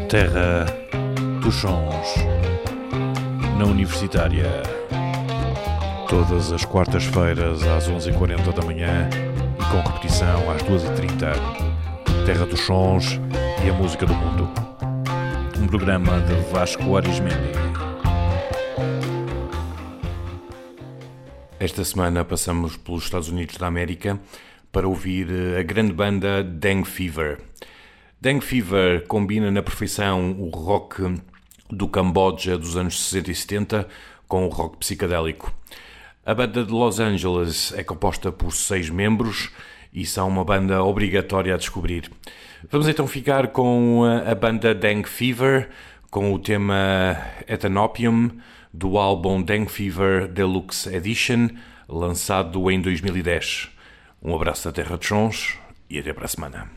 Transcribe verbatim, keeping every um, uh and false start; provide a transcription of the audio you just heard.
Terra dos Sons, na Universitária, todas as quartas-feiras às onze e quarenta da manhã e com repetição às duas e trinta. Terra dos Sons e a música do mundo. Um programa de Vasco Arismendi. Esta semana passamos pelos Estados Unidos da América para ouvir a grande banda Dengue Fever. Dengue Fever combina na perfeição o rock do Camboja dos anos sessenta e setenta com o rock psicadélico. A banda de Los Angeles é composta por seis membros e são uma banda obrigatória a descobrir. Vamos então ficar com a banda Dengue Fever, com o tema Ethanopium, do álbum Dengue Fever Deluxe Edition, lançado em dois mil e dez. Um abraço da Terra dos Sons e até para a semana.